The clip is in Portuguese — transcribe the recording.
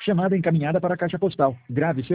Chamada encaminhada para a caixa postal. Grave seu